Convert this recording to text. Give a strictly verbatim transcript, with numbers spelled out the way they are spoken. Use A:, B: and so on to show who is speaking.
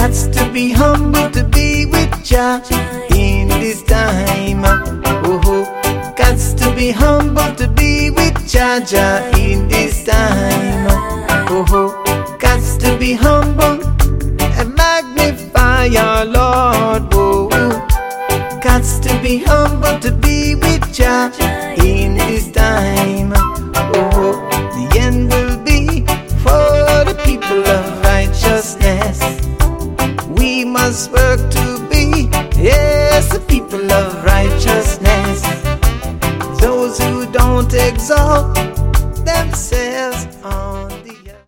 A: Gots to be humble to be with Jah in this time. Oh, oh. Gots to be humble to be with Jah Jah in this time. Oh, oh. Gots to be humble and magnify our Lord. Oh, oh. Gots to be humble to be with Jah in this time. Oh, oh. The end will be for the people of righteousness. We must work to be, yes, the people of righteousness. Those who don't exalt themselves on